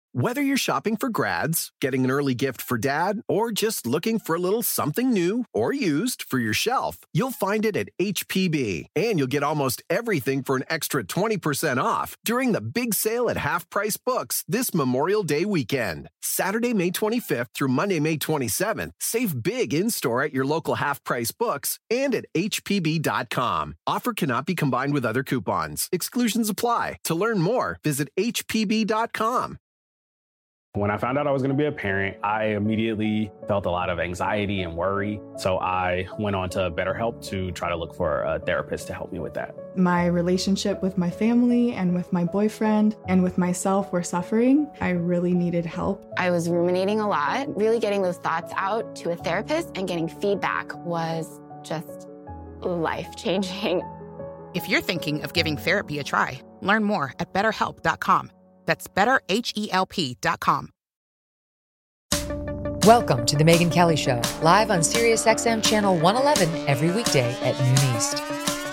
Whether you're shopping for grads, getting an early gift for dad, or just looking for a little something new or used for your shelf, you'll find it at HPB. And you'll get almost everything for an extra 20% off during the big sale at Half Price Books this Memorial Day weekend. Saturday, May 25th through Monday, May 27th. Save big in-store at your local Half Price Books and at hpb.com. Offer cannot be combined with other coupons. Exclusions apply. To learn more, visit hpb.com. When I found out I was going to be a parent, I immediately felt a lot of anxiety and worry. So I went on to BetterHelp to try to look for a therapist to help me with that. My relationship with my family and with my boyfriend and with myself were suffering. I really needed help. I was ruminating a lot. Really getting those thoughts out to a therapist and getting feedback was just life-changing. If you're thinking of giving therapy a try, learn more at BetterHelp.com. That's BetterHelp.com. Welcome to The Megyn Kelly Show, live on SiriusXM Channel 111 every weekday at noon East.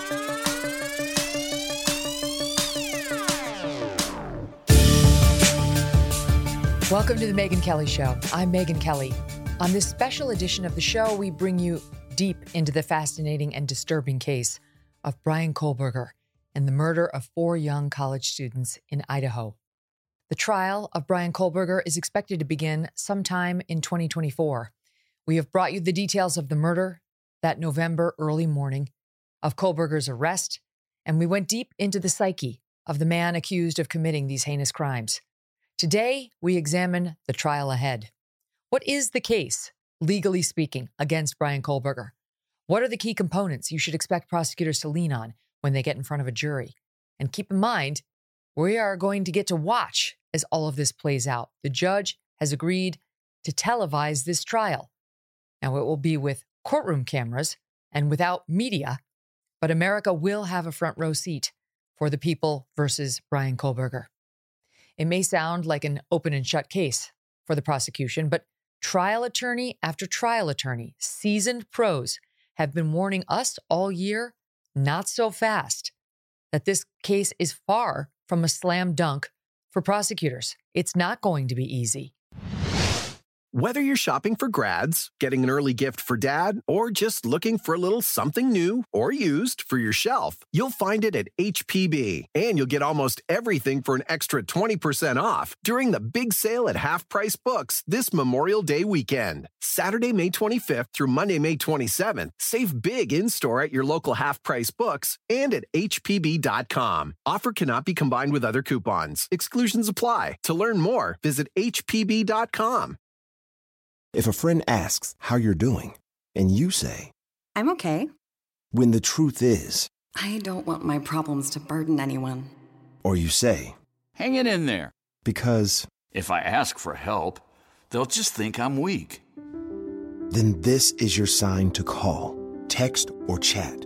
Welcome to The Megyn Kelly Show. I'm Megyn Kelly. On this special edition of the show, we bring you deep into the fascinating and disturbing case of Bryan Kohberger and the murder of 4 young college students in Idaho. The trial of Bryan Kohberger is expected to begin sometime in 2024. We have brought you the details of the murder that November early morning, of Kohberger's arrest, and we went deep into the psyche of the man accused of committing these heinous crimes. Today, we examine the trial ahead. What is the case, legally speaking, against Bryan Kohberger? What are the key components you should expect prosecutors to lean on when they get in front of a jury? And keep in mind, we are going to get to watch as all of this plays out. The judge has agreed to televise this trial. Now, it will be with courtroom cameras and without media, but America will have a front row seat for the people versus Bryan Kohberger. It may sound like an open and shut case for the prosecution, but trial attorney after trial attorney, seasoned pros, have been warning us all year, not so fast, that this case is far from a slam dunk for prosecutors. It's not going to be easy. Whether you're shopping for grads, getting an early gift for dad, or just looking for a little something new or used for your shelf, you'll find it at HPB. And you'll get almost everything for an extra 20% off during the big sale at Half Price Books this Memorial Day weekend. Saturday, May 25th through Monday, May 27th. Save big in-store at your local Half Price Books and at hpb.com. Offer cannot be combined with other coupons. Exclusions apply. To learn more, visit hpb.com. If a friend asks how you're doing, and you say, I'm okay. When the truth is, I don't want my problems to burden anyone. Or you say, hang it in there. Because if I ask for help, they'll just think I'm weak. Then this is your sign to call, text, or chat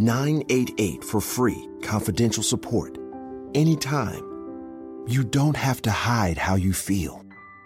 988 for free, confidential support. Anytime. You don't have to hide how you feel.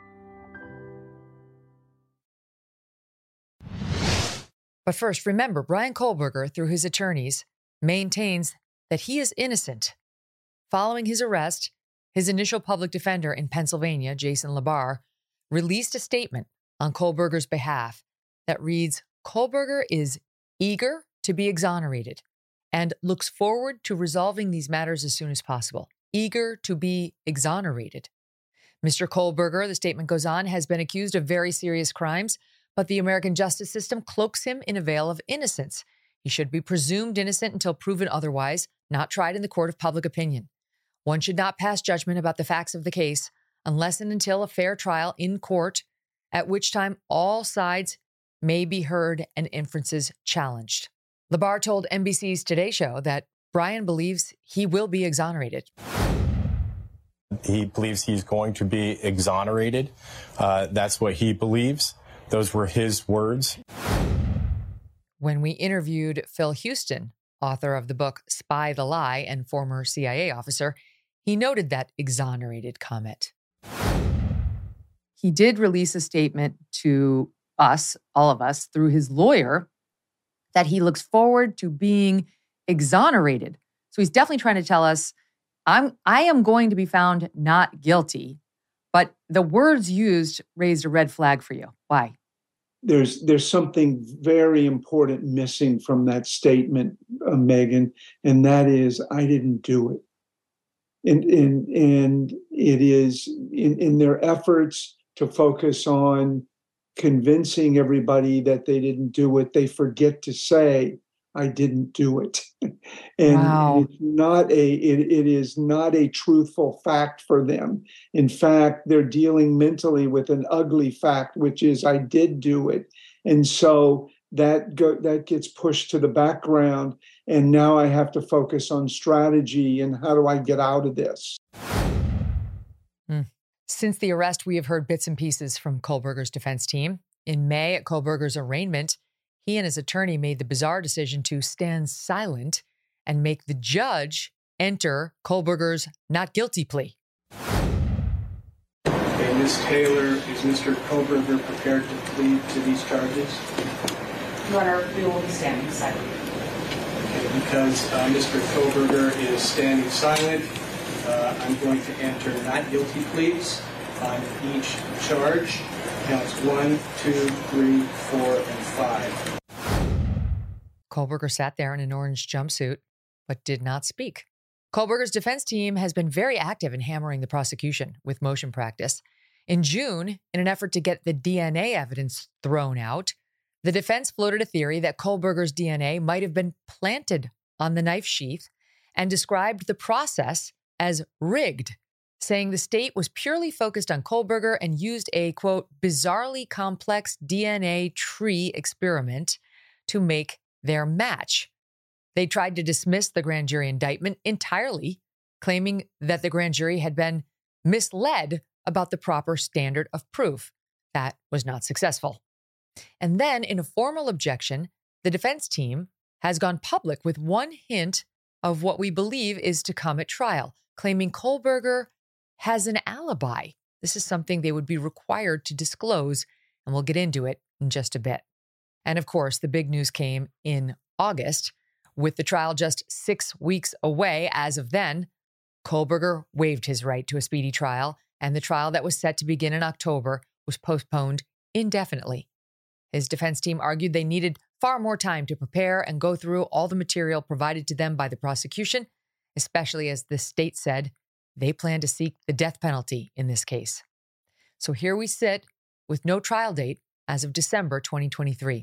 But first, remember, Bryan Kohberger, through his attorneys, maintains that he is innocent. Following his arrest, his initial public defender in Pennsylvania, Jason Labar, released a statement on Kohberger's behalf that reads, Kohberger is eager to be exonerated and looks forward to resolving these matters as soon as possible. Eager to be exonerated. Mr. Kohberger, the statement goes on, has been accused of very serious crimes, but the American justice system cloaks him in a veil of innocence. He should be presumed innocent until proven otherwise, not tried in the court of public opinion. One should not pass judgment about the facts of the case unless and until a fair trial in court, at which time all sides may be heard and inferences challenged. Labar told NBC's Today Show that Bryan believes he will be exonerated. He believes he's going to be exonerated. That's what he believes. Those were his words. When we interviewed Phil Houston, author of the book Spy the Lie and former CIA officer, he noted that exonerated comment. He did release a statement to us, all of us, through his lawyer, that he looks forward to being exonerated. So he's definitely trying to tell us, I am going to be found not guilty, But the words used raised a red flag for you. Why? There's something very important missing from that statement, Megan, and that is I didn't do it. And it is in their efforts to focus on convincing everybody that they didn't do it, they forget to say, I didn't do it. And it is not a truthful fact for them. In fact, they're dealing mentally with an ugly fact, which is I did do it. And so that gets pushed to the background. And now I have to focus on strategy and how do I get out of this? Since the arrest, we have heard bits and pieces from Kohlberger's defense team. In May, at Kohlberger's arraignment, he and his attorney made the bizarre decision to stand silent and make the judge enter Kohlberger's not guilty plea. Okay, Ms. Taylor, is Mr. Kohlberger prepared to plead to these charges? Your Honor, we will be standing silent. Okay, because Mr. Kohlberger is standing silent, I'm going to enter not guilty pleas on each charge. Counts 1, 2, 3, 4, and 5. Kohlberger sat there in an orange jumpsuit, but did not speak. Kohlberger's defense team has been very active in hammering the prosecution with motion practice. In June, in an effort to get the DNA evidence thrown out, the defense floated a theory that Kohlberger's DNA might have been planted on the knife sheath and described the process as rigged, saying the state was purely focused on Kohlberger and used a, quote, bizarrely complex DNA tree experiment to make their match. They tried to dismiss the grand jury indictment entirely, claiming that the grand jury had been misled about the proper standard of proof. That was not successful. And then, in a formal objection, the defense team has gone public with one hint of what we believe is to come at trial, claiming Kohlberger has an alibi. This is something they would be required to disclose, and we'll get into it in just a bit. And of course, the big news came in August. With the trial just 6 weeks away as of then, Kohlberger waived his right to a speedy trial, and the trial that was set to begin in October was postponed indefinitely. His defense team argued they needed far more time to prepare and go through all the material provided to them by the prosecution, especially as the state said they plan to seek the death penalty in this case. So here we sit with no trial date as of December 2023.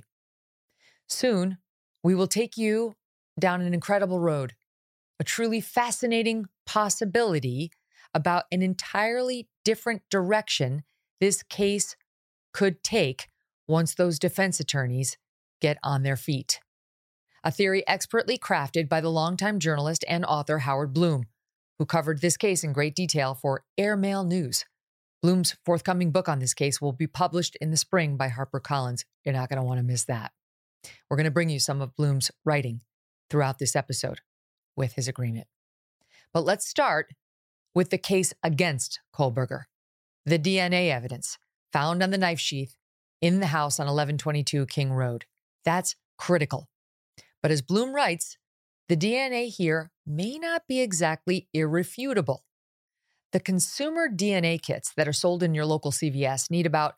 Soon, we will take you down an incredible road, a truly fascinating possibility about an entirely different direction this case could take once those defense attorneys get on their feet. A theory expertly crafted by the longtime journalist and author Howard Bloom, who covered this case in great detail for Airmail News. Bloom's forthcoming book on this case will be published in the spring by HarperCollins. You're not going to want to miss that. We're going to bring you some of Bloom's writing throughout this episode with his agreement. But let's start with the case against Kohlberger. The DNA evidence found on the knife sheath in the house on 1122 King Road. That's critical. But as Bloom writes, the DNA here may not be exactly irrefutable. The consumer DNA kits that are sold in your local CVS need about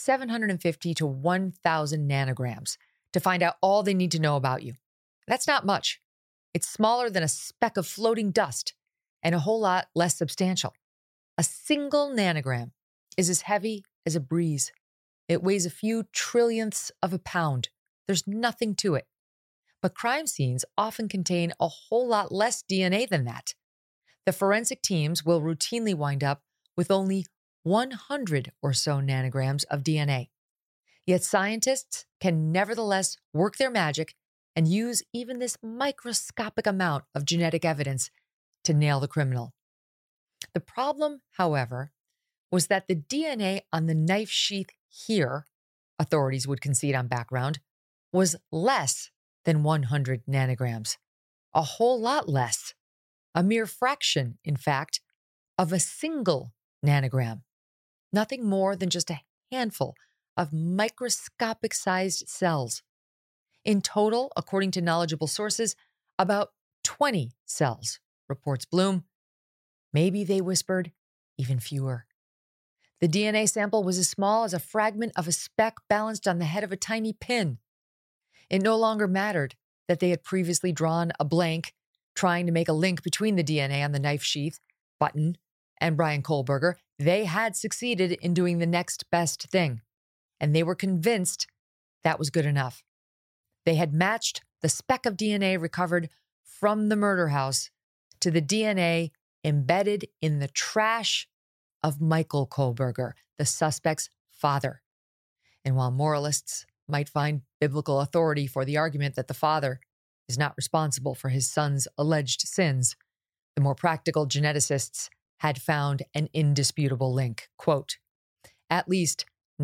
750 to 1,000 nanograms to find out all they need to know about you. That's not much. It's smaller than a speck of floating dust and a whole lot less substantial. A single nanogram is as heavy as a breeze. It weighs a few trillionths of a pound. There's nothing to it. But crime scenes often contain a whole lot less DNA than that. The forensic teams will routinely wind up with only 100 or so nanograms of DNA. Yet scientists can nevertheless work their magic and use even this microscopic amount of genetic evidence to nail the criminal. The problem, however, was that the DNA on the knife sheath here, authorities would concede on background, was less than 100 nanograms. A whole lot less. A mere fraction, in fact, of a single nanogram. Nothing more than just a handful of microscopic-sized cells. In total, according to knowledgeable sources, about 20 cells, reports Bloom. Maybe, they whispered, even fewer. The DNA sample was as small as a fragment of a speck balanced on the head of a tiny pin. It no longer mattered that they had previously drawn a blank trying to make a link between the DNA on the knife sheath, Button, and Bryan Kohberger. They had succeeded in doing the next best thing, and they were convinced that was good enough. They had matched the speck of DNA recovered from the murder house to the DNA embedded in the trash of Michael Kohberger, the suspect's father. And while moralists might find biblical authority for the argument that the father is not responsible for his son's alleged sins, the more practical geneticists had found an indisputable link. Quote, at least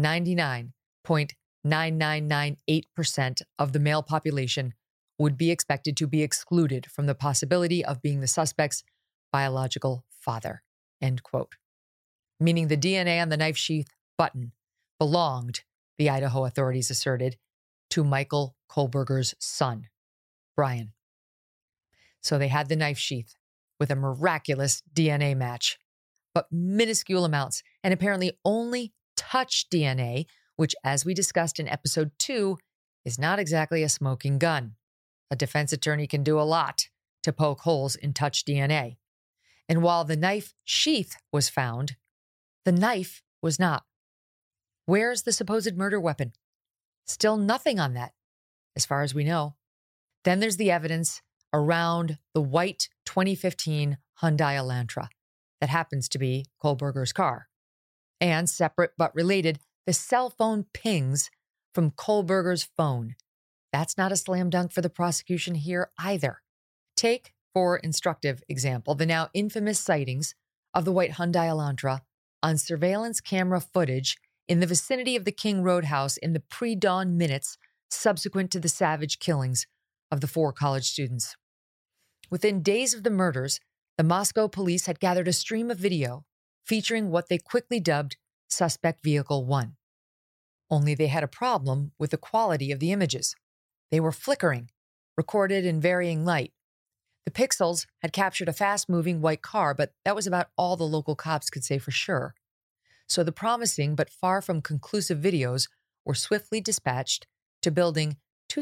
99.9998% of the male population would be expected to be excluded from the possibility of being the suspect's biological father, end quote. Meaning the DNA on the knife sheath, Button, belonged, the Idaho authorities asserted, to Michael Kohberger's son, Bryan. So they had the knife sheath with a miraculous DNA match, but minuscule amounts, and apparently only touch DNA, which, as we discussed in episode 2, is not exactly a smoking gun. A defense attorney can do a lot to poke holes in touch DNA. And while the knife sheath was found, the knife was not. Where's the supposed murder weapon? Still nothing on that, as far as we know. Then there's the evidence around the white 2015 Hyundai Elantra that happens to be Kohberger's car. And separate but related, the cell phone pings from Kohberger's phone. That's not a slam dunk for the prosecution here either. Take, for instructive example, the now infamous sightings of the white Hyundai Elantra on surveillance camera footage in the vicinity of the King Roadhouse in the pre-dawn minutes subsequent to the savage killings of the 4 college students. Within days of the murders, the Moscow police had gathered a stream of video featuring what they quickly dubbed Suspect Vehicle 1. Only they had a problem with the quality of the images. They were flickering, recorded in varying light. The pixels had captured a fast-moving white car, but that was about all the local cops could say for sure. So the promising but far from conclusive videos were swiftly dispatched to Building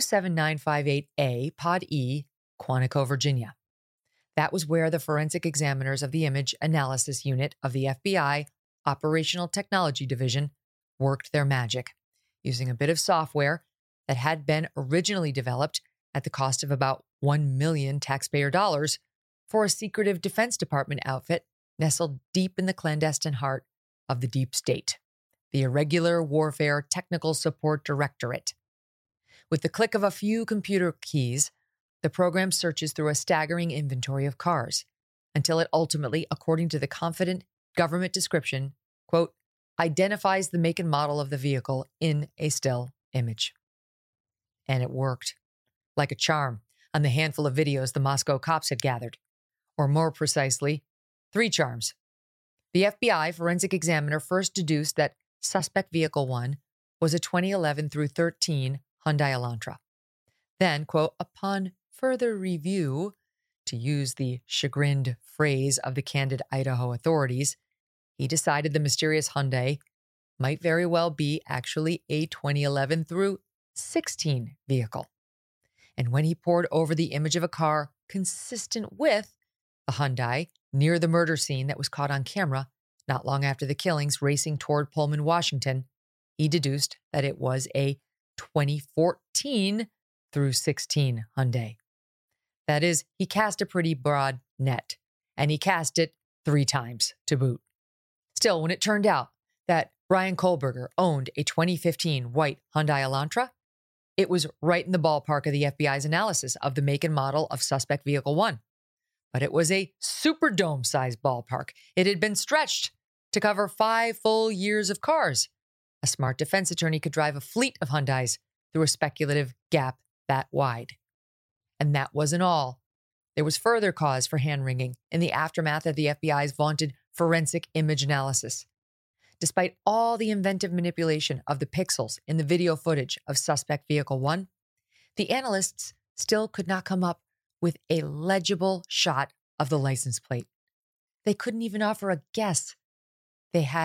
27958A, Pod E, Quantico, Virginia. That was where the forensic examiners of the Image Analysis Unit of the FBI Operational Technology Division worked their magic, using a bit of software that had been originally developed at the cost of about $1 million taxpayer dollars for a secretive Defense Department outfit nestled deep in the clandestine heart of the deep state, the Irregular Warfare Technical Support Directorate. With the click of a few computer keys, the program searches through a staggering inventory of cars until it ultimately, according to the confident government description, quote, identifies the make and model of the vehicle in a still image. And it worked. Like a charm on the handful of videos the Moscow cops had gathered. Or more precisely, 3 charms. The FBI forensic examiner first deduced that Suspect Vehicle 1 was a 2011 through 13 Hyundai Elantra. Then, quote, upon further review, to use the chagrined phrase of the candid Idaho authorities, he decided the mysterious Hyundai might very well be actually a 2011 through 16 vehicle. And when he pored over the image of a car consistent with the Hyundai near the murder scene that was caught on camera not long after the killings racing toward Pullman, Washington, he deduced that it was a 2014 through 16 Hyundai. That is, he cast a pretty broad net, and he cast it 3 times to boot. Still, when it turned out that Bryan Kohberger owned a 2015 white Hyundai Elantra, it was right in the ballpark of the FBI's analysis of the make and model of Suspect Vehicle 1. But it was a Superdome-sized ballpark. It had been stretched to cover 5 full years of cars. A smart defense attorney could drive a fleet of Hyundais through a speculative gap that wide. And that wasn't all. There was further cause for hand-wringing in the aftermath of the FBI's vaunted forensic image analysis. Despite all the inventive manipulation of the pixels in the video footage of Suspect Vehicle 1, the analysts still could not come up with a legible shot of the license plate. They couldn't even offer a guess. They had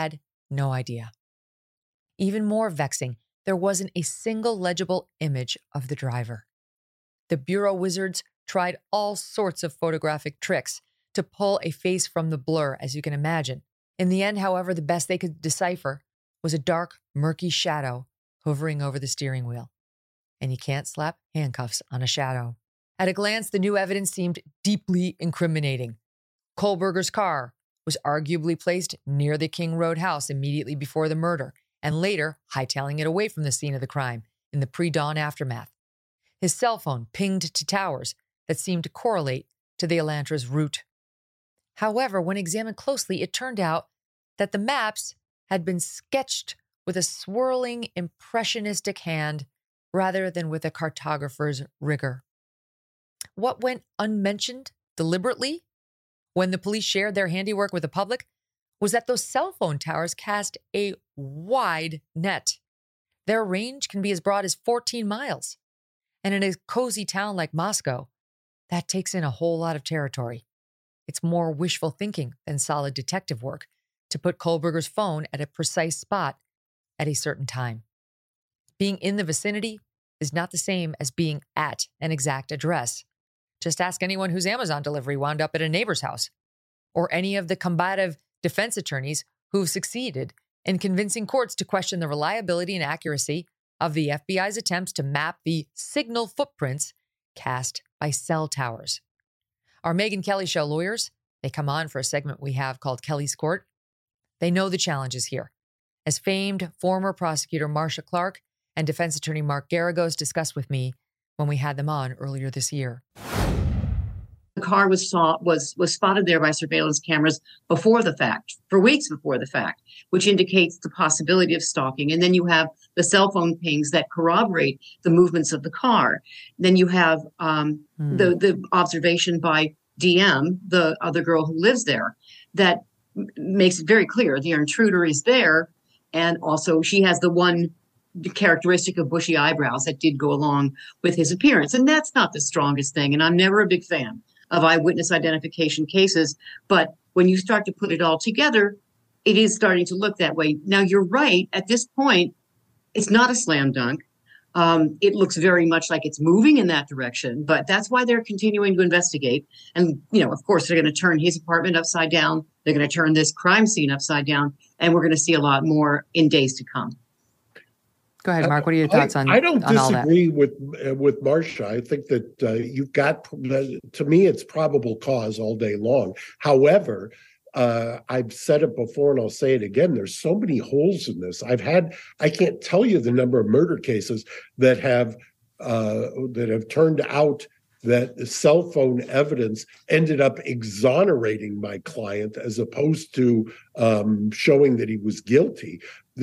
no idea. Even more vexing, there wasn't a single legible image of the driver. The Bureau wizards tried all sorts of photographic tricks to pull a face from the blur, as you can imagine. In the end, however, the best they could decipher was a dark, murky shadow hovering over the steering wheel. And you can't slap handcuffs on a shadow. At a glance, the new evidence seemed deeply incriminating. Kohlberger's car was arguably placed near the King Road house immediately before the murder, and later hightailing it away from the scene of the crime in the pre-dawn aftermath. His cell phone pinged to towers that seemed to correlate to the Elantra's route. However, when examined closely, it turned out that the maps had been sketched with a swirling, impressionistic hand rather than with a cartographer's rigor. What went unmentioned deliberately when the police shared their handiwork with the public was that those cell phone towers cast a wide net. Their range can be as broad as 14 miles. And in a cozy town like Moscow, that takes in a whole lot of territory. It's more wishful thinking than solid detective work to put Kohlberger's phone at a precise spot at a certain time. Being in the vicinity is not the same as being at an exact address. Just ask anyone whose Amazon delivery wound up at a neighbor's house, or any of the combative defense attorneys who've succeeded in convincing courts to question the reliability and accuracy of the FBI's attempts to map the signal footprints cast by cell towers. Our Megyn Kelly Show lawyers, they come on for a segment we have called Kelly's Court. They know the challenges here. As famed former prosecutor Marcia Clark and defense attorney Mark Garagos discussed with me when we had them on earlier this year. The car was spotted there by surveillance cameras before the fact, for weeks before the fact, which indicates the possibility of stalking. And then you have the cell phone pings that corroborate the movements of the car. Then you have the observation by DM, the other girl who lives there, that makes it very clear the intruder is there. And also she has the one characteristic of bushy eyebrows that did go along with his appearance. And that's not the strongest thing. And I'm never a big fan of eyewitness identification cases. But when you start to put it all together, it is starting to look that way. Now, you're right. At this point, it's not a slam dunk. It looks very much like it's moving in that direction, but that's why they're continuing to investigate. And, of course, they're going to turn his apartment upside down. They're going to turn this crime scene upside down. And we're going to see a lot more in days to come. Go ahead, Mark. What are your thoughts on I don't on all that? disagree with Marcia. I think that you've got, to me, it's probable cause all day long. However, I've said it before and I'll say it again. There's so many holes in this. I can't tell you the number of murder cases that have turned out that the cell phone evidence ended up exonerating my client as opposed to showing that he was guilty.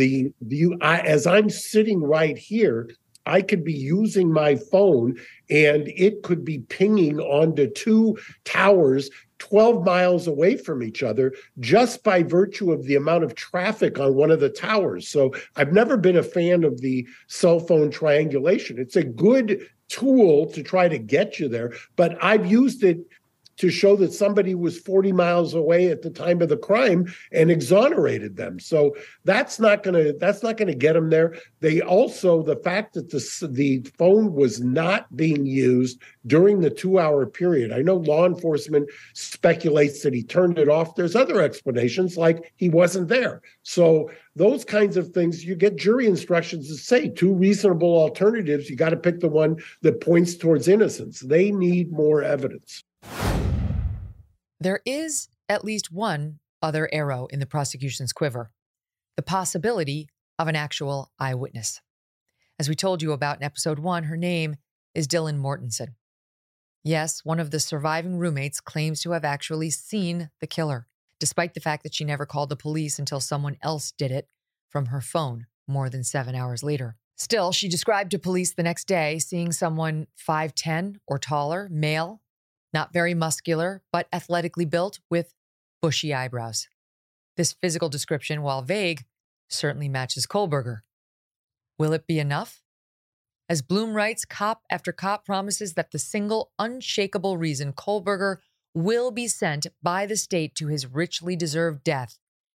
As I'm sitting right here, I could be using my phone and it could be pinging onto two towers 12 miles away from each other just by virtue of the amount of traffic on one of the towers. So I've never been a fan of the cell phone triangulation. It's a good tool to try to get you there, but I've used it to show that somebody was 40 miles away at the time of the crime and exonerated them. So that's not going to get them there. They also, the fact that the phone was not being used during the 2-hour period. I know law enforcement speculates that he turned it off. There's other explanations, like he wasn't there. So those kinds of things, you get jury instructions that say 2 reasonable alternatives. You got to pick the one that points towards innocence. They need more evidence. There is at least one other arrow in the prosecution's quiver, the possibility of an actual eyewitness. As we told you about in episode 1, her name is Dylan Mortensen. Yes, one of the surviving roommates claims to have actually seen the killer, despite the fact that she never called the police until someone else did it from her phone more than 7 hours later. Still, she described to police the next day seeing someone 5'10" or taller, male, not very muscular, but athletically built with bushy eyebrows. This physical description, while vague, certainly matches Kohlberger. Will it be enough? As Bloom writes, cop after cop promises that the single unshakable reason Kohlberger will be sent by the state to his richly deserved death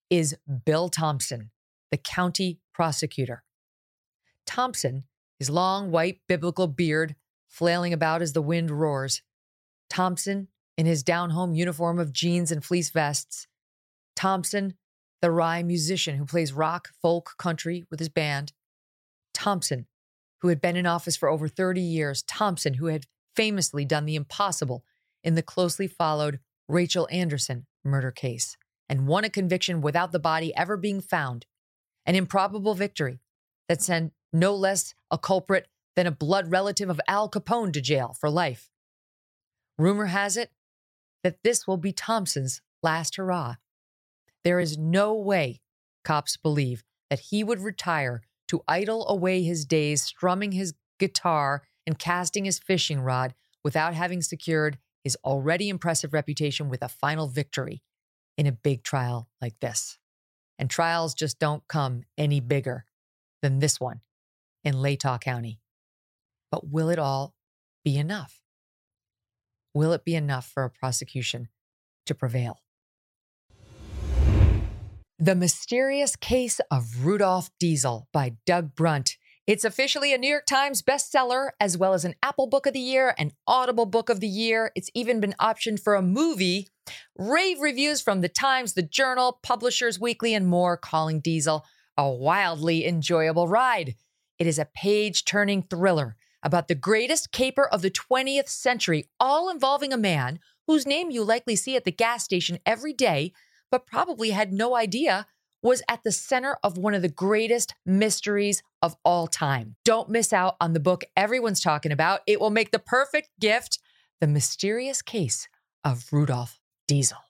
is Bill Thompson, the county prosecutor. Thompson, his long white biblical beard flailing about as the wind roars. Thompson, in his down-home uniform of jeans and fleece vests. Thompson, the wry musician who plays rock, folk, country with his band. Thompson, who had been in office for over 30 years. Thompson, who had famously done the impossible in the closely followed Rachel Anderson murder case and won a conviction without the body ever being found. An improbable victory that sent no less a culprit than a blood relative of Al Capone to jail for life. Rumor has it that this will be Thompson's last hurrah. There is no way cops believe that he would retire to idle away his days strumming his guitar and casting his fishing rod without having secured his already impressive reputation with a final victory in a big trial like this. And trials just don't come any bigger than this one in Latah County. But will it all be enough? Will it be enough for a prosecution to prevail? The Mysterious Case of Rudolph Diesel by Doug Brunt. It's officially a New York Times bestseller, as well as an Apple Book of the Year, an Audible Book of the Year. It's even been optioned for a movie. Rave reviews from The Times, The Journal, Publishers Weekly, and more, calling Diesel a wildly enjoyable ride. It is a page-turning thriller about the greatest caper of the 20th century, all involving a man whose name you likely see at the gas station every day, but probably had no idea was at the center of one of the greatest mysteries of all time. Don't miss out on the book everyone's talking about. It will make the perfect gift, The Mysterious Case of Rudolph Diesel.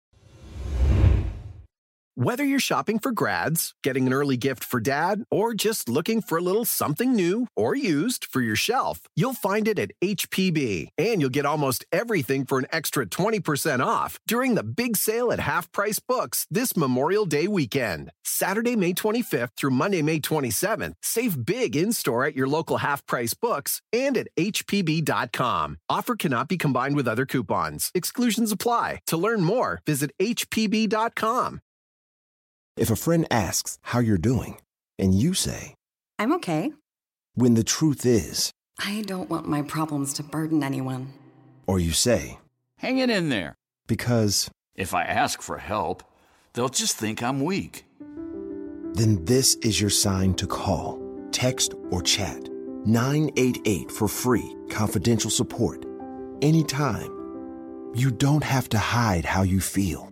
Whether you're shopping for grads, getting an early gift for dad, or just looking for a little something new or used for your shelf, you'll find it at HPB. And you'll get almost everything for an extra 20% off during the big sale at Half Price Books this Memorial Day weekend. Saturday, May 25th through Monday, May 27th. Save big in-store at your local Half Price Books and at HPB.com. Offer cannot be combined with other coupons. Exclusions apply. To learn more, visit HPB.com. If a friend asks how you're doing, and you say, I'm okay. When the truth is, I don't want my problems to burden anyone. Or you say, hang it in there. Because if I ask for help, they'll just think I'm weak. Then this is your sign to call, text, or chat 988 for free, confidential support. Anytime. You don't have to hide how you feel.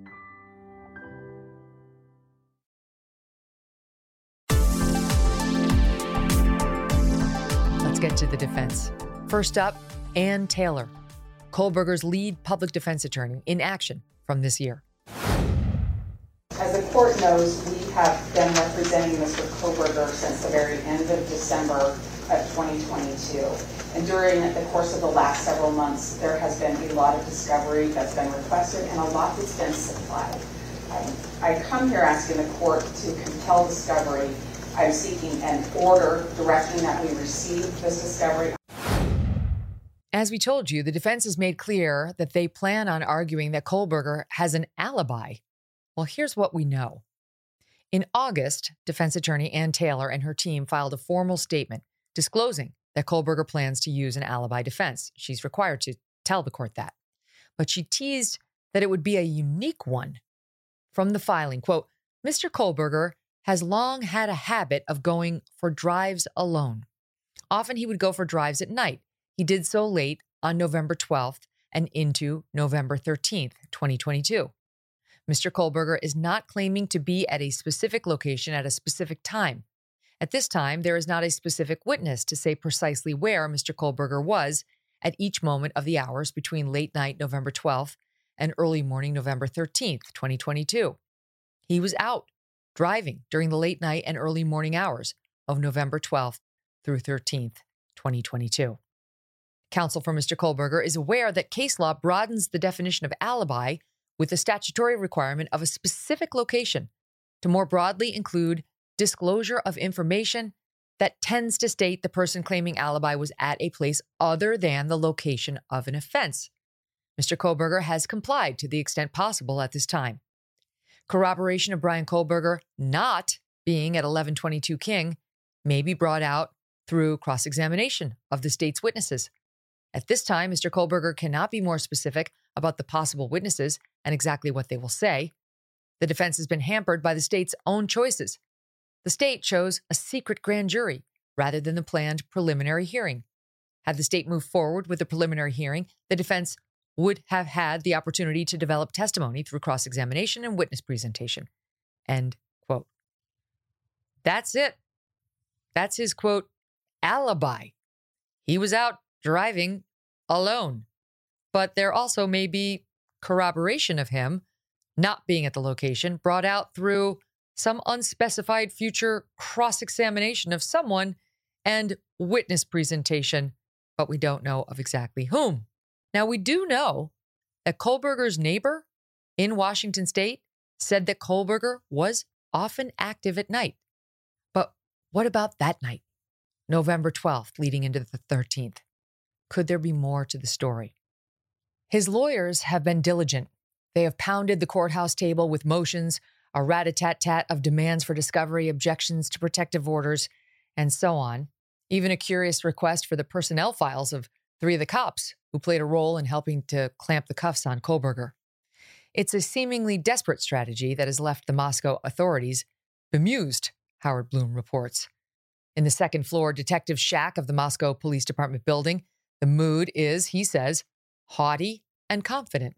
Get to the defense. First up, Ann Taylor, Kohlberger's lead public defense attorney, in action from this year. As the court knows, we have been representing Mr. Kohlberger since the very end of December of 2022. And during the course of the last several months, there has been a lot of discovery that's been requested and a lot that's been supplied. I come here asking the court to compel discovery. I'm seeking an order directing that we receive this discovery. As we told you, the defense has made clear that they plan on arguing that Kohlberger has an alibi. Well, here's what we know. In August, defense attorney Ann Taylor and her team filed a formal statement disclosing that Kohlberger plans to use an alibi defense. She's required to tell the court that. But she teased that it would be a unique one. From the filing, quote, Mr. Kohlberger has long had a habit of going for drives alone. Often he would go for drives at night. He did so late on November 12th and into November 13th, 2022. Mr. Kohlberger is not claiming to be at a specific location at a specific time. At this time, there is not a specific witness to say precisely where Mr. Kohlberger was at each moment of the hours between late night November 12th and early morning November 13th, 2022. He was out driving during the late night and early morning hours of November 12th through 13th, 2022. Counsel for Mr. Kohlberger is aware that case law broadens the definition of alibi with the statutory requirement of a specific location to more broadly include disclosure of information that tends to state the person claiming alibi was at a place other than the location of an offense. Mr. Kohlberger has complied to the extent possible at this time. Corroboration of Bryan Kohberger not being at 1122 King may be brought out through cross-examination of the state's witnesses. At this time, Mr. Kohberger cannot be more specific about the possible witnesses and exactly what they will say. The defense has been hampered by the state's own choices. The state chose a secret grand jury rather than the planned preliminary hearing. Had the state moved forward with the preliminary hearing, the defense would have had the opportunity to develop testimony through cross-examination and witness presentation. End quote. That's it. That's his, quote, alibi. He was out driving alone. But there also may be corroboration of him not being at the location brought out through some unspecified future cross-examination of someone and witness presentation, but we don't know of exactly whom. Now, we do know that Kohberger's neighbor in Washington State said that Kohberger was often active at night. But what about that night, November 12th, leading into the 13th? Could there be more to the story? His lawyers have been diligent. They have pounded the courthouse table with motions, a rat-a-tat-tat of demands for discovery, objections to protective orders, and so on. Even a curious request for the personnel files of 3 of the cops who played a role in helping to clamp the cuffs on Kohberger. It's a seemingly desperate strategy that has left the Moscow authorities bemused, Howard Bloom reports. In the second-floor detective shack of the Moscow Police Department building, the mood is, he says, haughty and confident.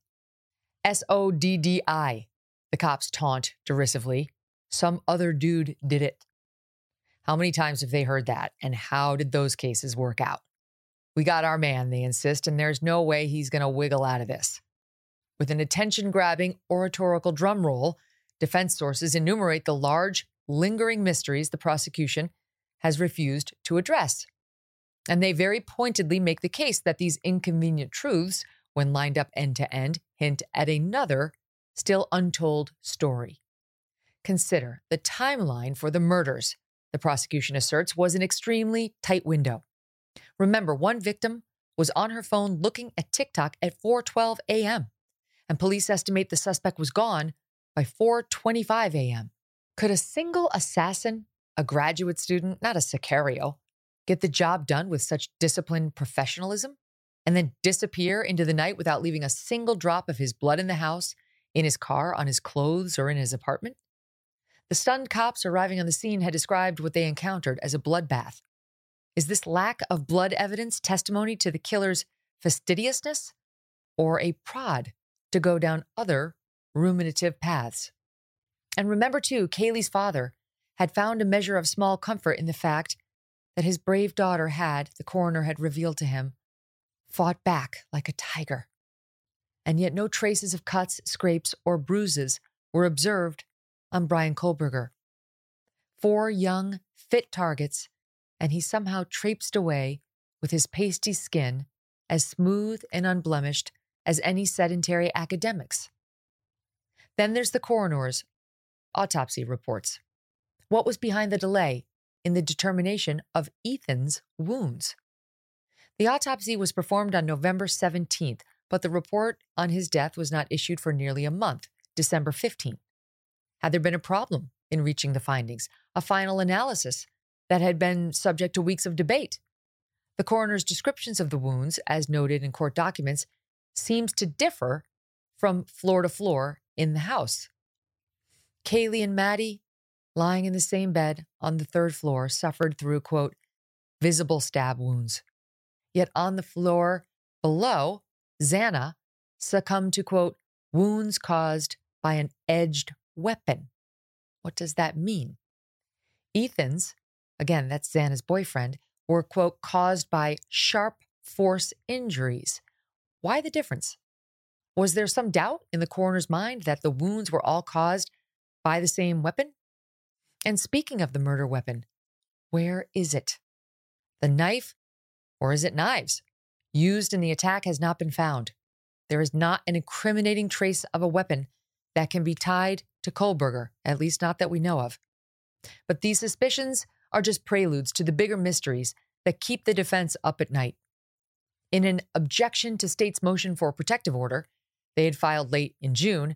SODDI, the cops taunt derisively. Some other dude did it. How many times have they heard that? And how did those cases work out? We got our man, they insist, and there's no way he's going to wiggle out of this. With an attention-grabbing oratorical drum roll, defense sources enumerate the large, lingering mysteries the prosecution has refused to address. And they very pointedly make the case that these inconvenient truths, when lined up end to end, hint at another, still untold story. Consider the timeline for the murders, the prosecution asserts, was an extremely tight window. Remember, one victim was on her phone looking at TikTok at 4:12 a.m., and police estimate the suspect was gone by 4:25 a.m. Could a single assassin, a graduate student, not a Sicario, get the job done with such disciplined professionalism and then disappear into the night without leaving a single drop of his blood in the house, in his car, on his clothes, or in his apartment? The stunned cops arriving on the scene had described what they encountered as a bloodbath. Is this lack of blood evidence testimony to the killer's fastidiousness or a prod to go down other ruminative paths? And remember, too, Kaylee's father had found a measure of small comfort in the fact that his brave daughter had, the coroner had revealed to him, fought back like a tiger. And yet no traces of cuts, scrapes, or bruises were observed on Bryan Kohberger. 4 young, fit targets, and he somehow traipsed away with his pasty skin as smooth and unblemished as any sedentary academic's. Then there's the coroner's autopsy reports. What was behind the delay in the determination of Ethan's wounds? The autopsy was performed on November 17th, but the report on his death was not issued for nearly a month, December 15th. Had there been a problem in reaching the findings, a final analysis that had been subject to weeks of debate? The coroner's descriptions of the wounds, as noted in court documents, seems to differ from floor to floor in the house. Kaylee and Maddie, lying in the same bed on the 3rd floor, suffered through, quote, visible stab wounds. Yet on the floor below, Xana succumbed to, quote, wounds caused by an edged weapon. What does that mean? Ethan's, again, that's Xana's boyfriend, were, quote, caused by sharp force injuries. Why the difference? Was there some doubt in the coroner's mind that the wounds were all caused by the same weapon? And speaking of the murder weapon, where is it? The knife, or is it knives, used in the attack has not been found. There is not an incriminating trace of a weapon that can be tied to Kohberger, at least not that we know of. But these suspicions are just preludes to the bigger mysteries that keep the defense up at night. In an objection to state's motion for a protective order they had filed late in June,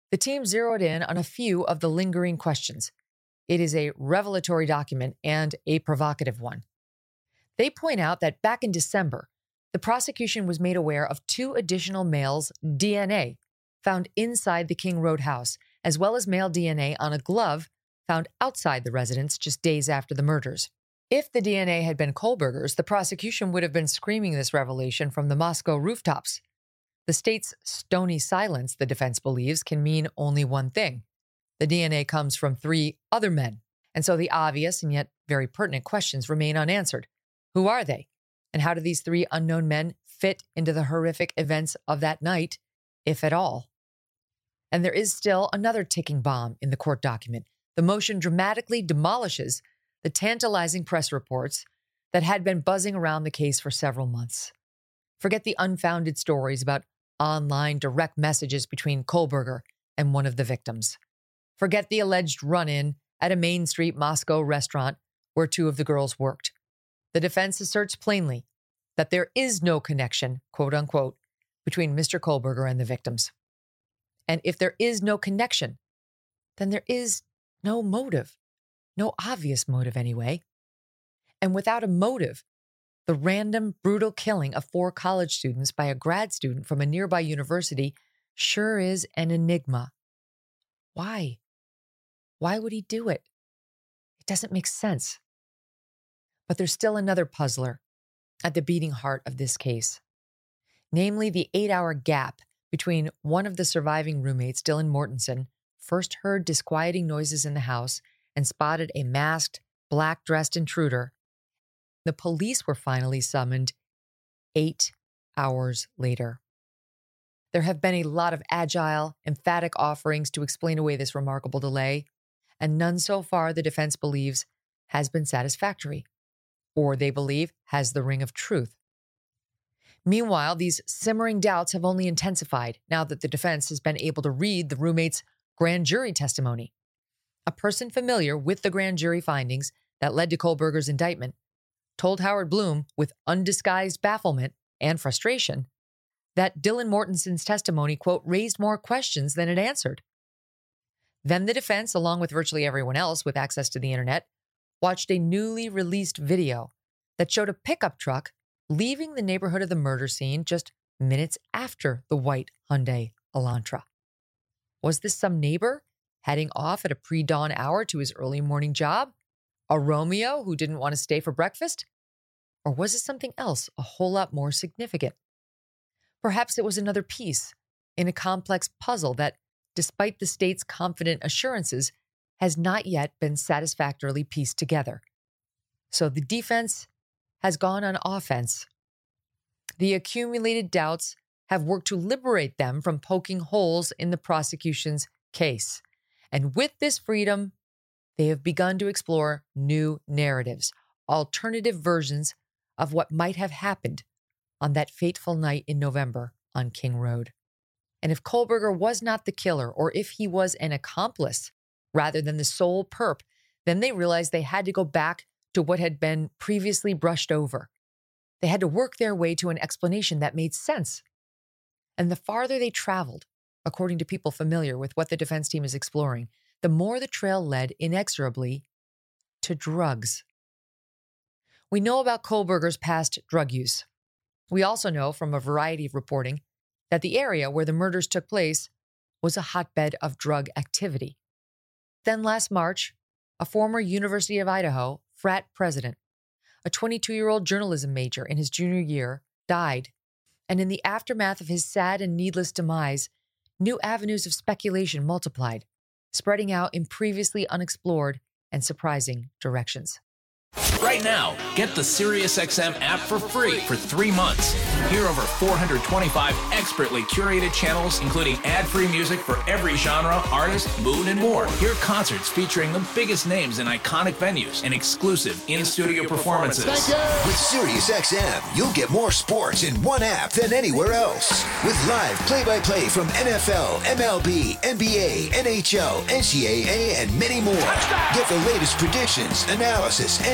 The team zeroed in on a few of the lingering questions. It is a revelatory document and a provocative one. They point out that back in December, the prosecution was made aware of 2 additional males' DNA found inside the King Road house, as well as male DNA on a glove found outside the residence just days after the murders. If the DNA had been Kohlberger's, the prosecution would have been screaming this revelation from the Moscow rooftops. The state's stony silence, the defense believes, can mean only one thing. The DNA comes from 3 other men, and so the obvious and yet very pertinent questions remain unanswered. Who are they? And how do these 3 unknown men fit into the horrific events of that night, if at all? And there is still another ticking bomb in the court document. The motion dramatically demolishes the tantalizing press reports that had been buzzing around the case for several months. Forget the unfounded stories about online direct messages between Kohlberger and one of the victims. Forget the alleged run-in at a Main Street Moscow restaurant where 2 of the girls worked. The defense asserts plainly that there is no connection, quote unquote, between Mr. Kohlberger and the victims. And if there is no connection, then there is no motive, no obvious motive anyway. And without a motive, the random, brutal killing of 4 college students by a grad student from a nearby university sure is an enigma. Why? Why would he do it? It doesn't make sense. But there's still another puzzler at the beating heart of this case, namely the 8-hour gap between one of the surviving roommates, Dylan Mortensen, first heard disquieting noises in the house and spotted a masked, black-dressed intruder. The police were finally summoned 8 hours later. There have been a lot of agile, emphatic offerings to explain away this remarkable delay, and none so far, the defense believes, has been satisfactory, or they believe has the ring of truth. Meanwhile, these simmering doubts have only intensified now that the defense has been able to read the roommate's grand jury testimony. A person familiar with the grand jury findings that led to Kohlberger's indictment told Howard Bloom with undisguised bafflement and frustration that Dylan Mortensen's testimony, quote, raised more questions than it answered. Then the defense, along with virtually everyone else with access to the internet, watched a newly released video that showed a pickup truck leaving the neighborhood of the murder scene just minutes after the white Hyundai Elantra. Was this some neighbor heading off at a pre-dawn hour to his early morning job? A Romeo who didn't want to stay for breakfast? Or was it something else a whole lot more significant? Perhaps it was another piece in a complex puzzle that, despite the state's confident assurances, has not yet been satisfactorily pieced together. So the defense has gone on offense. The accumulated doubts have worked to liberate them from poking holes in the prosecution's case. And with this freedom, they have begun to explore new narratives, alternative versions of what might have happened on that fateful night in November on King Road. And if Kohlberger was not the killer, or if he was an accomplice rather than the sole perp, then they realized they had to go back to what had been previously brushed over. They had to work their way to an explanation that made sense. And the farther they traveled, according to people familiar with what the defense team is exploring, the more the trail led inexorably to drugs. We know about Kohlberger's past drug use. We also know from a variety of reporting that the area where the murders took place was a hotbed of drug activity. Then last March, a former University of Idaho frat president, a 22-year-old journalism major in his junior year, died. And in the aftermath of his sad and needless demise, new avenues of speculation multiplied, spreading out in previously unexplored and surprising directions. Right now, get the SiriusXM app for free for 3 months. Hear over 425 expertly curated channels, including ad-free music for every genre, artist, mood, and more. Hear concerts featuring the biggest names in iconic venues and exclusive in-studio performances. With SiriusXM, you'll get more sports in one app than anywhere else. With live play-by-play from NFL, MLB, NBA, NHL, NCAA, and many more. Get the latest predictions, analysis, and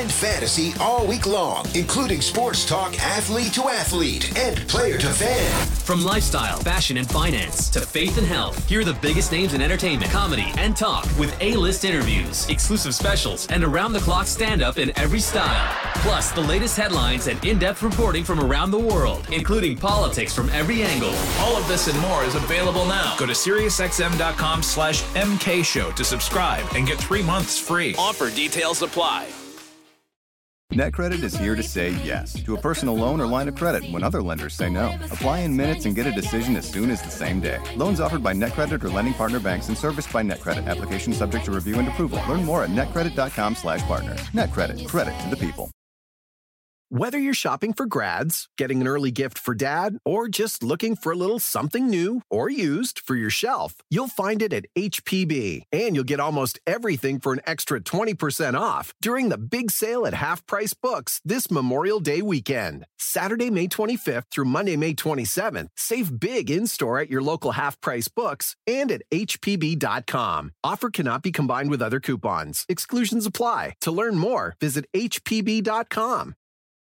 and fantasy all week long, including sports talk athlete to athlete and player to fan. From lifestyle, fashion, and finance to faith and health, hear the biggest names in entertainment, comedy, and talk with A-list interviews, exclusive specials, and around-the-clock stand-up in every style. Plus, the latest headlines and in-depth reporting from around the world, including politics from every angle. All of this and more is available now. Go to SiriusXM.com/MK Show to subscribe and get 3 months free. Offer details apply. NetCredit is here to say yes to a personal loan or line of credit when other lenders say no. Apply in minutes and get a decision as soon as the same day. Loans offered by NetCredit or lending partner banks and serviced by NetCredit. Application subject to review and approval. Learn more at netcredit.com/partner. NetCredit. Credit to the people. Whether you're shopping for grads, getting an early gift for dad, or just looking for a little something new or used for your shelf, you'll find it at HPB. And you'll get almost everything for an extra 20% off during the big sale at Half Price Books this Memorial Day weekend. Saturday, May 25th through Monday, May 27th. Save big in-store at your local Half Price Books and at HPB.com. Offer cannot be combined with other coupons. Exclusions apply. To learn more, visit HPB.com.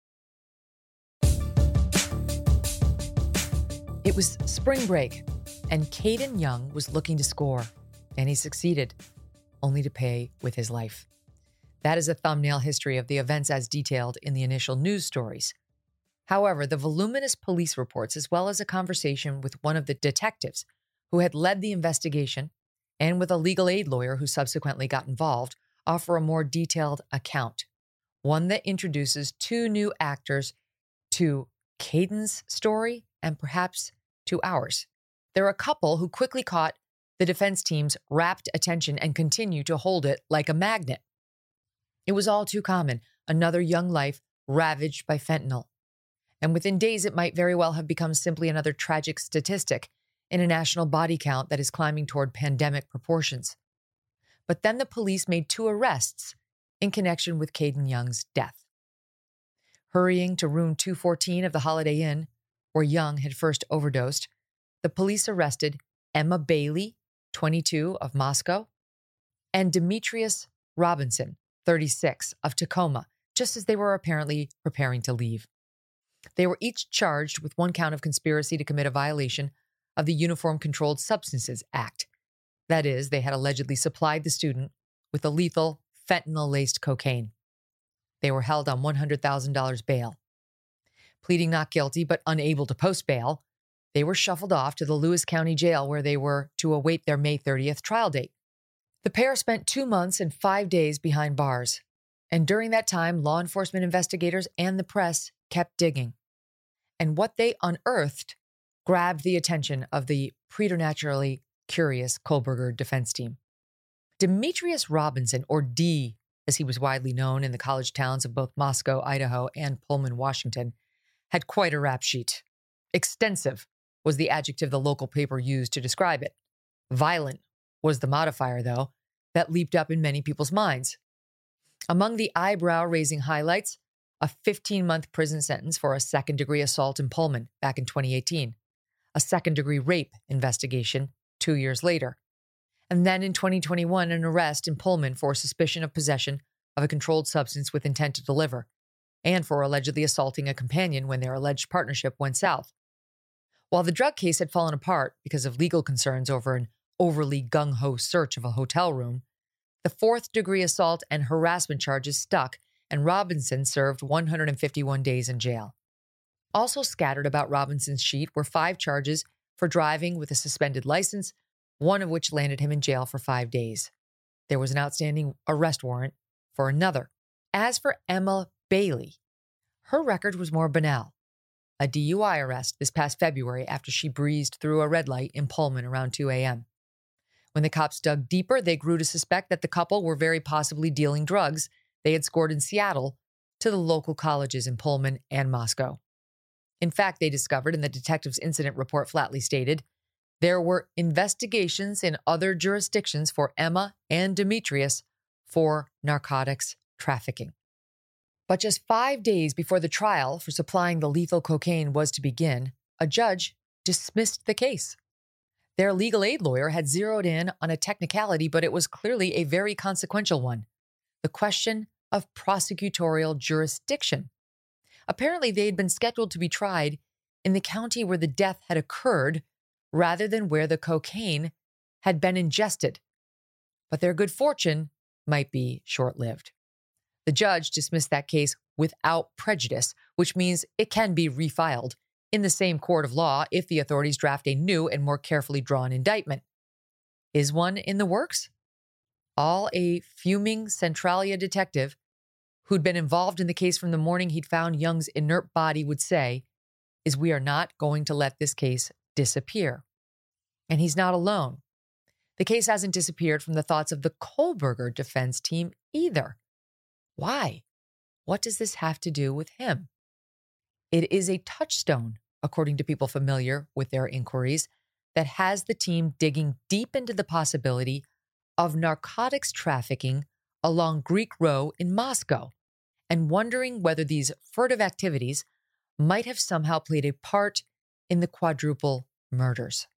It was spring break, and Caden Young was looking to score, and he succeeded, only to pay with his life. That is a thumbnail history of the events as detailed in the initial news stories. However, the voluminous police reports, as well as a conversation with one of the detectives who had led the investigation, and with a legal aid lawyer who subsequently got involved, offer a more detailed account, one that introduces two new actors to Caden's story and perhaps to ours. They're a couple who quickly caught the defense team's rapt attention and continue to hold it like a magnet. It was all too common, another young life ravaged by fentanyl. And within days, it might very well have become simply another tragic statistic in a national body count that is climbing toward pandemic proportions. But then the police made 2 arrests in connection with Caden Young's death. Hurrying to room 214 of the Holiday Inn, where Young had first overdosed, the police arrested Emma Bailey, 22, of Moscow, and Demetrius Robinson, 36, of Tacoma, just as they were apparently preparing to leave. They were each charged with 1 count of conspiracy to commit a violation of the Uniform Controlled Substances Act. That is, they had allegedly supplied the student with a lethal fentanyl-laced cocaine. They were held on $100,000 bail. Pleading not guilty but unable to post bail, they were shuffled off to the Lewis County Jail where they were to await their May 30th trial date. The pair spent 2 months and 5 days behind bars, and during that time, law enforcement investigators and the press kept digging. And what they unearthed grabbed the attention of the preternaturally curious Kohlberger defense team. Demetrius Robinson, or D, as he was widely known in the college towns of both Moscow, Idaho, and Pullman, Washington, had quite a rap sheet. Extensive was the adjective the local paper used to describe it. Violent was the modifier, though, that leaped up in many people's minds. Among the eyebrow-raising highlights, a 15-month prison sentence for a second-degree assault in Pullman back in 2018, a second-degree rape investigation 2 years later, and then in 2021, an arrest in Pullman for suspicion of possession of a controlled substance with intent to deliver, and for allegedly assaulting a companion when their alleged partnership went south. While the drug case had fallen apart because of legal concerns over an overly gung-ho search of a hotel room, the 4th-degree assault and harassment charges stuck, and Robinson served 151 days in jail. Also scattered about Robinson's sheet were 5 charges for driving with a suspended license, one of which landed him in jail for 5 days. There was an outstanding arrest warrant for another. As for Emma Bailey, her record was more banal. A DUI arrest this past February after she breezed through a red light in Pullman around 2 a.m. When the cops dug deeper, they grew to suspect that the couple were very possibly dealing drugs they had scored in Seattle to the local colleges in Pullman and Moscow. In fact, they discovered, and the detective's incident report flatly stated, there were investigations in other jurisdictions for Emma and Demetrius for narcotics trafficking. But just 5 days before the trial for supplying the lethal cocaine was to begin, a judge dismissed the case. Their legal aid lawyer had zeroed in on a technicality, but it was clearly a very consequential one. The question of prosecutorial jurisdiction. Apparently, they had been scheduled to be tried in the county where the death had occurred rather than where the cocaine had been ingested. But their good fortune might be short-lived. The judge dismissed that case without prejudice, which means it can be refiled in the same court of law if the authorities draft a new and more carefully drawn indictment. Is one in the works? All a fuming Centralia detective who'd been involved in the case from the morning he'd found Young's inert body would say is we are not going to let this case disappear. And he's not alone. The case hasn't disappeared from the thoughts of the Kohlberger defense team either. Why? What does this have to do with him? It is a touchstone, according to people familiar with their inquiries, that has the team digging deep into the possibility of narcotics trafficking along Greek Row in Moscow and wondering whether these furtive activities might have somehow played a part in the quadruple murders.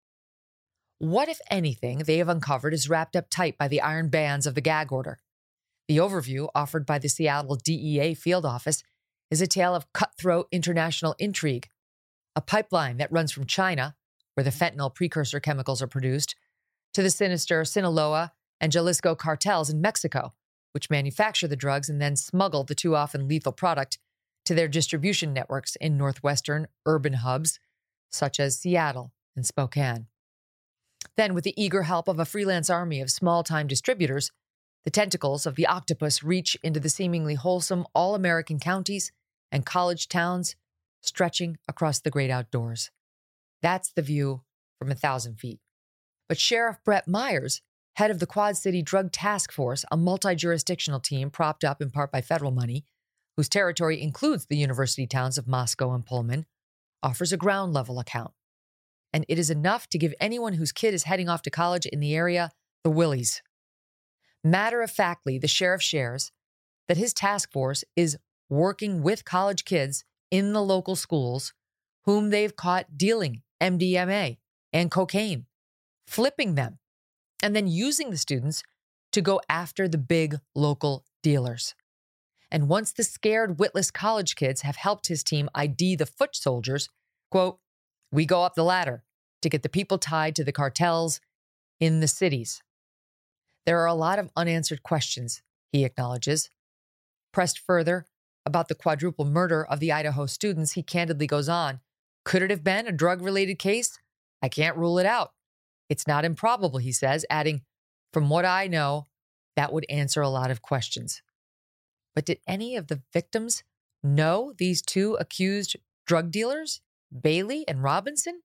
What, if anything, they have uncovered is wrapped up tight by the iron bands of the gag order. The overview offered by the Seattle DEA field office is a tale of cutthroat international intrigue, a pipeline that runs from China, where the fentanyl precursor chemicals are produced, to the sinister Sinaloa and Jalisco cartels in Mexico, which manufacture the drugs and then smuggle the too often lethal product to their distribution networks in northwestern urban hubs such as Seattle and Spokane. Then, with the eager help of a freelance army of small-time distributors, the tentacles of the octopus reach into the seemingly wholesome all-American counties and college towns stretching across the great outdoors. That's the view from 1,000 feet. But Sheriff Brett Myers, head of the Quad City Drug Task Force, a multi-jurisdictional team propped up in part by federal money, whose territory includes the university towns of Moscow and Pullman, offers a ground-level account. And it is enough to give anyone whose kid is heading off to college in the area the willies. Matter-of-factly, the sheriff shares that his task force is working with college kids in the local schools whom they've caught dealing MDMA and cocaine, flipping them, and then using the students to go after the big local dealers. And once the scared, witless college kids have helped his team ID the foot soldiers, quote, we go up the ladder to get the people tied to the cartels in the cities. There are a lot of unanswered questions, he acknowledges. Pressed further about the quadruple murder of the Idaho students, he candidly goes on, could it have been a drug-related case? I can't rule it out. It's not improbable, he says, adding, from what I know, that would answer a lot of questions. But did any of the victims know these two accused drug dealers, Bailey and Robinson?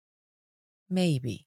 Maybe.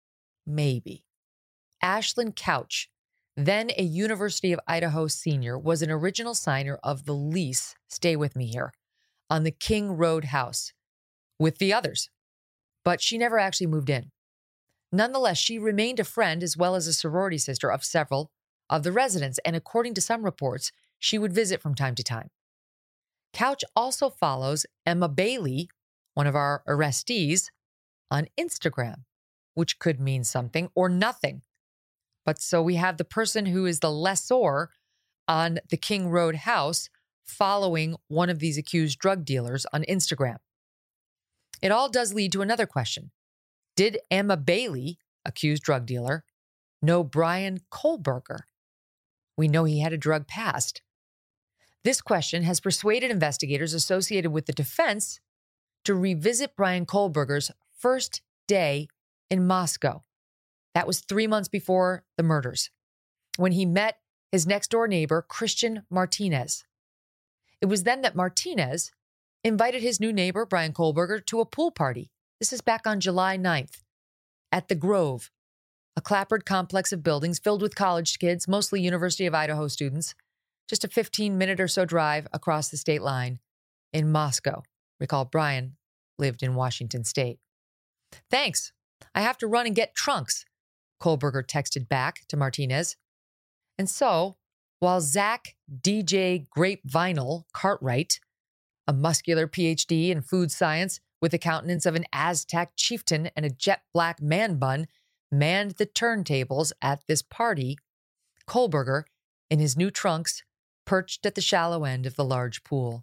Ashlyn Couch, then a University of Idaho senior, was an original signer of the lease, stay with me here, on the King Road house with the others. But she never actually moved in. Nonetheless, she remained a friend as well as a sorority sister of several of the residents, and according to some reports, she would visit from time to time. Couch also follows Emma Bailey, one of our arrestees, on Instagram, which could mean something or nothing. But so we have the person who is the lessor on the King Road house following one of these accused drug dealers on Instagram. It all does lead to another question. Did Emma Bailey, accused drug dealer, know Brian Kohlberger? We know he had a drug past. This question has persuaded investigators associated with the defense to revisit Brian Kohlberger's first day in Moscow. That was 3 months before the murders, when he met his next-door neighbor, Christian Martinez. It was then that Martinez invited his new neighbor, Brian Kohlberger, to a pool party. This is back on July 9th at the Grove, a clapboard complex of buildings filled with college kids, mostly University of Idaho students, just a 15-minute or so drive across the state line in Moscow. Recall Brian lived in Washington State. Thanks. I have to run and get trunks, Kohlberger texted back to Martinez. And so, while Zach DJ Grape Vinyl Cartwright, a muscular PhD in food science with the countenance of an Aztec chieftain and a jet black man bun, manned the turntables at this party, Kohlberger, in his new trunks, perched at the shallow end of the large pool.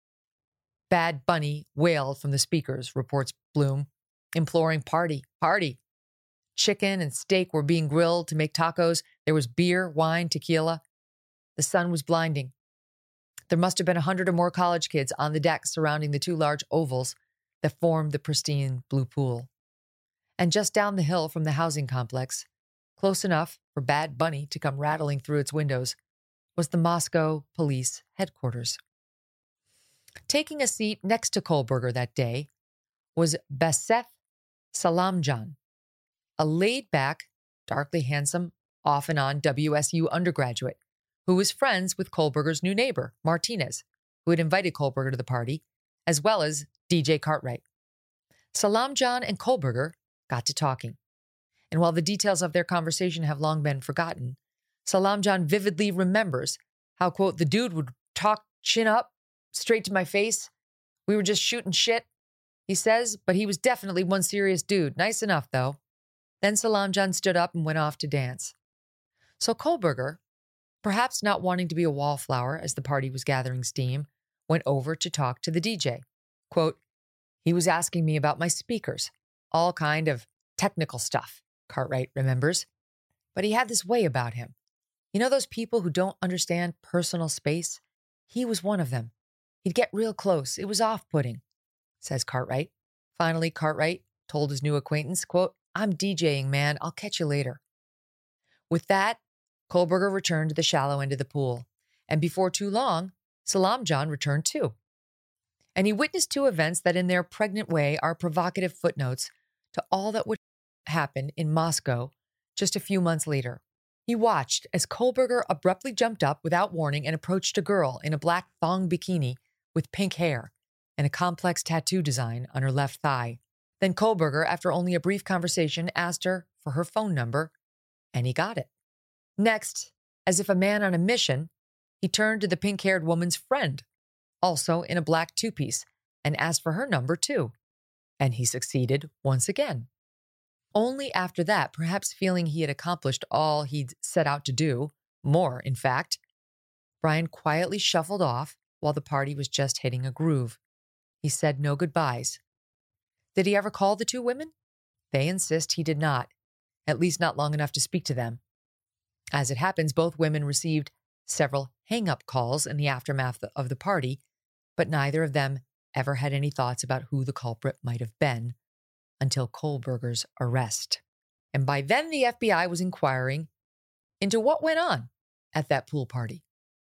Bad Bunny wailed from the speakers, reports Bloom, imploring party, party. Chicken and steak were being grilled to make tacos. There was beer, wine, tequila. The sun was blinding. There must have been 100 or more college kids on the deck surrounding the 2 large ovals that formed the pristine blue pool. And just down the hill from the housing complex, close enough for Bad Bunny to come rattling through its windows, was the Moscow police headquarters. Taking a seat next to Kohlberger that day was Baseth Salamjan, a laid-back, darkly handsome, off-and-on WSU undergraduate who was friends with Kohlberger's new neighbor, Martinez, who had invited Kohlberger to the party, as well as DJ Cartwright. Salamjan and Kohlberger got to talking. And while the details of their conversation have long been forgotten, Salamjan vividly remembers how, quote, the dude would talk chin up, straight to my face. We were just shooting shit, he says, but he was definitely one serious dude. Nice enough, though. Then Salamjan stood up and went off to dance. So Kohlberger, perhaps not wanting to be a wallflower as the party was gathering steam, went over to talk to the DJ. Quote, he was asking me about my speakers, all kind of technical stuff, Cartwright remembers. But he had this way about him. You know those people who don't understand personal space? He was one of them. He'd get real close. It was off-putting, says Cartwright. Finally, Cartwright told his new acquaintance, quote, I'm DJing, man. I'll catch you later. With that, Kohlberger returned to the shallow end of the pool. And before too long, Salamjan returned too. And he witnessed 2 events that in their pregnant way are provocative footnotes to all that would happen in Moscow just a few months later. He watched as Kohlberger abruptly jumped up without warning and approached a girl in a black thong bikini with pink hair and a complex tattoo design on her left thigh. Then Kohlberger, after only a brief conversation, asked her for her phone number, and he got it. Next, as if a man on a mission, he turned to the pink-haired woman's friend, also in a black 2-piece, and asked for her number too. And he succeeded once again. Only after that, perhaps feeling he had accomplished all he'd set out to do, more in fact, Brian quietly shuffled off while the party was just hitting a groove. He said no goodbyes. Did he ever call the 2 women? They insist he did not, at least not long enough to speak to them. As it happens, both women received several hang-up calls in the aftermath of the party, but neither of them ever had any thoughts about who the culprit might have been until Kohlberger's arrest. And by then, the FBI was inquiring into what went on at that pool party.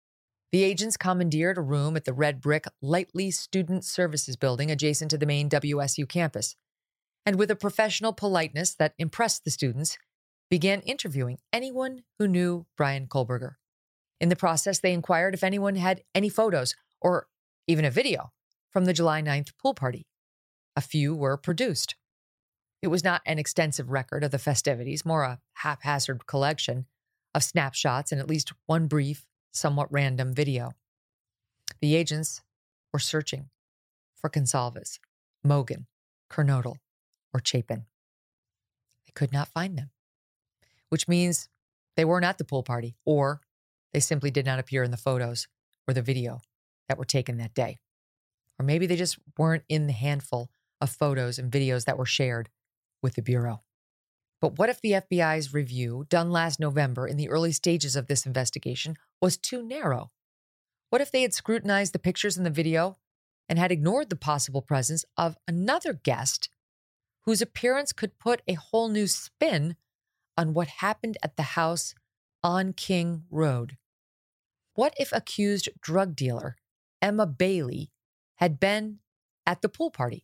The agents commandeered a room at the red brick Lightly Student Services building adjacent to the main WSU campus, and with a professional politeness that impressed the students, began interviewing anyone who knew Brian Kohlberger. In the process, they inquired if anyone had any photos or even a video from the July 9th pool party. A few were produced. It was not an extensive record of the festivities, more a haphazard collection of snapshots and at least one brief, somewhat random video. The agents were searching for Gonsalves, Mogan, Kernodle, or Chapin. They could not find them, which means they weren't at the pool party, or they simply did not appear in the photos or the video that were taken that day. Or maybe they just weren't in the handful of photos and videos that were shared with the Bureau. But what if the FBI's review, done last November in the early stages of this investigation, was too narrow? What if they had scrutinized the pictures in the video and had ignored the possible presence of another guest whose appearance could put a whole new spin on what happened at the house on King Road? What if accused drug dealer Emma Bailey had been at the pool party?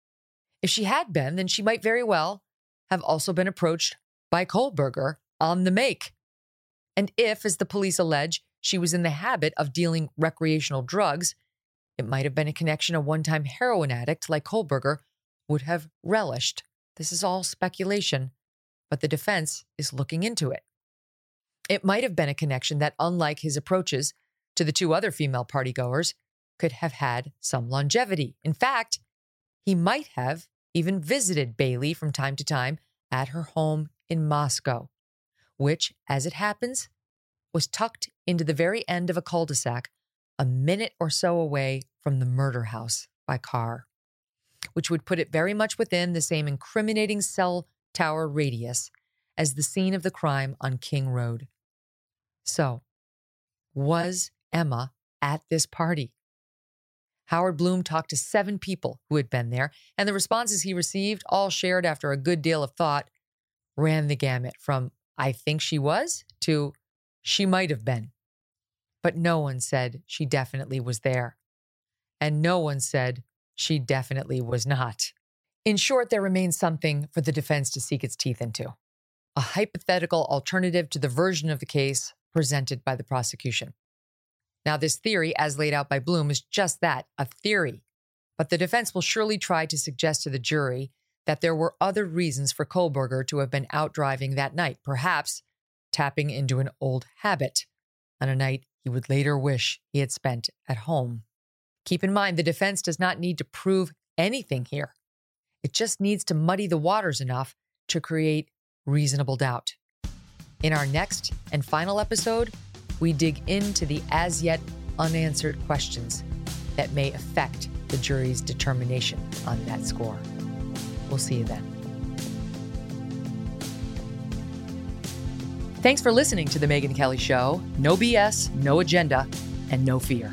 If she had been, then she might very well have also been approached by Kohlberger on the make. And if, as the police allege, she was in the habit of dealing recreational drugs, it might have been a connection a one-time heroin addict like Kohlberger would have relished. This is all speculation, but the defense is looking into it. It might have been a connection that, unlike his approaches to the 2 other female partygoers, could have had some longevity. In fact, he might have even visited Bailey from time to time at her home in Moscow, which, as it happens, was tucked into the very end of a cul-de-sac a minute or so away from the murder house by car, which would put it very much within the same incriminating cell tower radius as the scene of the crime on King Road. So, was Emma at this party? Howard Bloom talked to 7 people who had been there, and the responses he received, all shared after a good deal of thought, ran the gamut from "I think she was" to "she might have been." But no one said she definitely was there. And no one said she definitely was not. In short, there remains something for the defense to sink its teeth into. A hypothetical alternative to the version of the case presented by the prosecution. Now, this theory, as laid out by Bloom, is just that, a theory. But the defense will surely try to suggest to the jury that there were other reasons for Kohlberger to have been out driving that night, perhaps tapping into an old habit on a night he would later wish he had spent at home. Keep in mind, the defense does not need to prove anything here. It just needs to muddy the waters enough to create reasonable doubt. In our next and final episode, we dig into the as yet unanswered questions that may affect the jury's determination on that score. We'll see you then. Thanks for listening to The Megyn Kelly Show. No BS, no agenda, and no fear.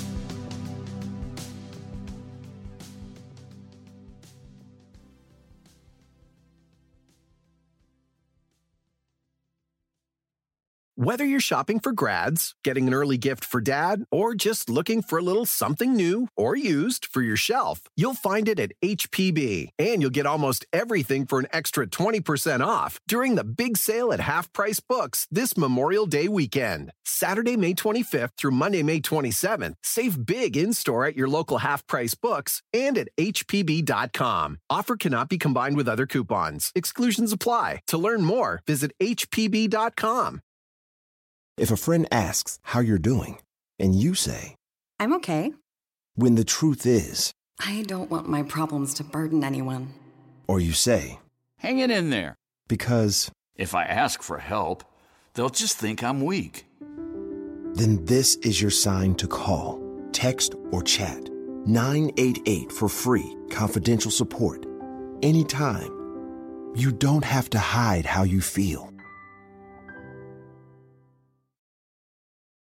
Whether you're shopping for grads, getting an early gift for dad, or just looking for a little something new or used for your shelf, you'll find it at HPB. And you'll get almost everything for an extra 20% off during the big sale at Half Price Books this Memorial Day weekend. Saturday, May 25th through Monday, May 27th. Save big in-store at your local Half Price Books and at HPB.com. Offer cannot be combined with other coupons. Exclusions apply. To learn more, visit HPB.com. If a friend asks how you're doing, and you say, I'm okay. When the truth is, I don't want my problems to burden anyone. Or you say, hang it in there. Because if I ask for help, they'll just think I'm weak. Then this is your sign to call, text, or chat 988 for free, confidential support. Anytime. You don't have to hide how you feel.